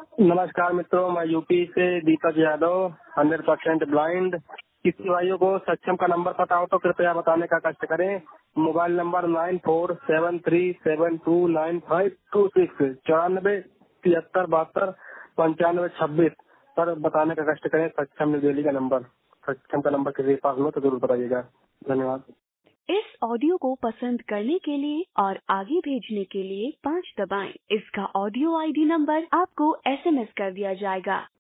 नमस्कार मित्रों, मैं यूपी से दीपक यादव 100% ब्लाइंड। किसी भाइयों को सक्षम का नंबर पता हो तो कृपया बताने का कष्ट करें। मोबाइल नंबर 9473729526 9473729526 पर बताने का कष्ट करें। सक्षम निर्देली का नंबर, सक्षम का नंबर किसी के पास हो तो जरूर बताइएगा। धन्यवाद। इस ऑडियो को पसंद करने के लिए और आगे भेजने के लिए 5 दबाएं। इसका ऑडियो आईडी नंबर आपको SMS कर दिया जाएगा।